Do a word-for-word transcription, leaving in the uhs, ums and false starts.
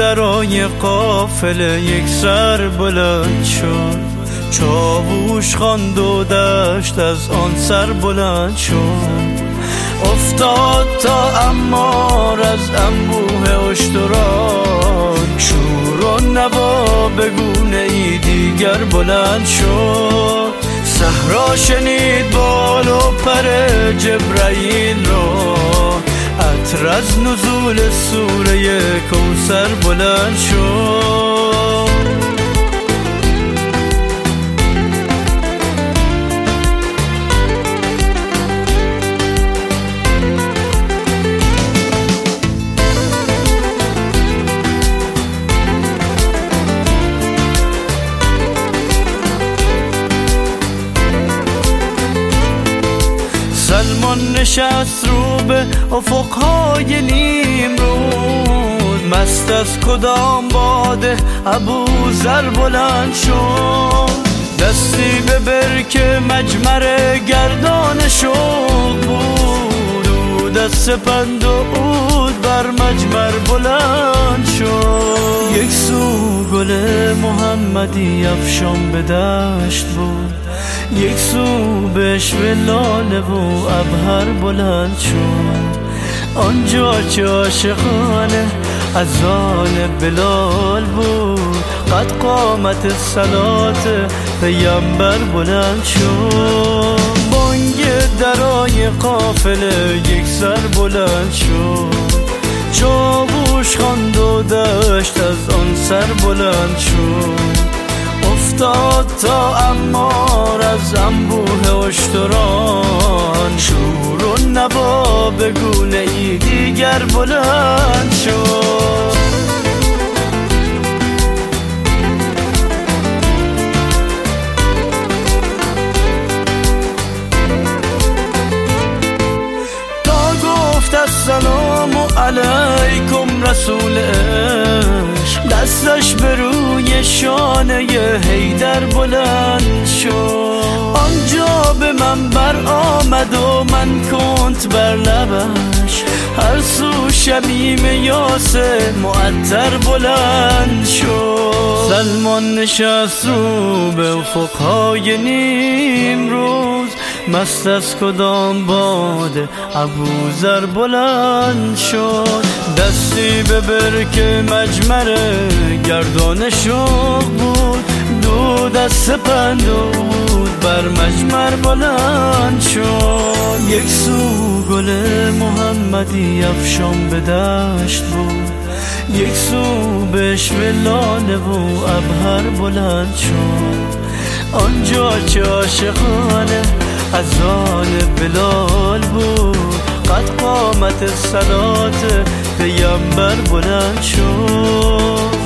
درای قافله یک سر بلند شد، چاووش خواند و دشت از آن سر بلند شد. افتاد تا عمار از انبوه اشتران، شور و نوا به گونه ای دیگر بلند شد. صحرا شنید بال و پر جبرائیل را، عطر از نزول سوره کوثر بلند شد. سلمان نشست رو به افقهای نیم روز، مست از کدام باده ابوذر بلند شد. دستی به برک مجمر گردان شوق بود، دود از سپند و عود بر مجمر بلند شد. یک سو گل محمدی افشان به دشت بود، یک سو بشو لاله و عبهر بلند شد. آنجا چه عاشقانه اذان بلال بود، قد قامت صلات پیامبر بلند شد. بانگ درای قافله یک سر بلند شد، چاووش خواند و دشت از آن سر بلند شد. افتاد تا عمار از انبوه اشتران، شور و نوا به گونه ای دیگر بلند شد. تا گفت السلام علیکم رسول عشق، دستش به روی شانه حیدر بلند شد. آنجا به منبر آمد و من کنت بر لبش، هر سو شمیم یاسر معطر بلند شد. سلمان نشست رو به افقهای نیم روز، مست از کدام باده ابوذر بلند شد. دستی به برک مجمر گردان شوق بود، دود از سپند و عود بر مجمر بلند شد. یک سو گل محمدی افشان به دشت بود، یک سو بشو لاله و عبهر بلند شد. آنجا چه عاشقانه اذان بلال بود، قد قامت صلات پیامبر بلند شد.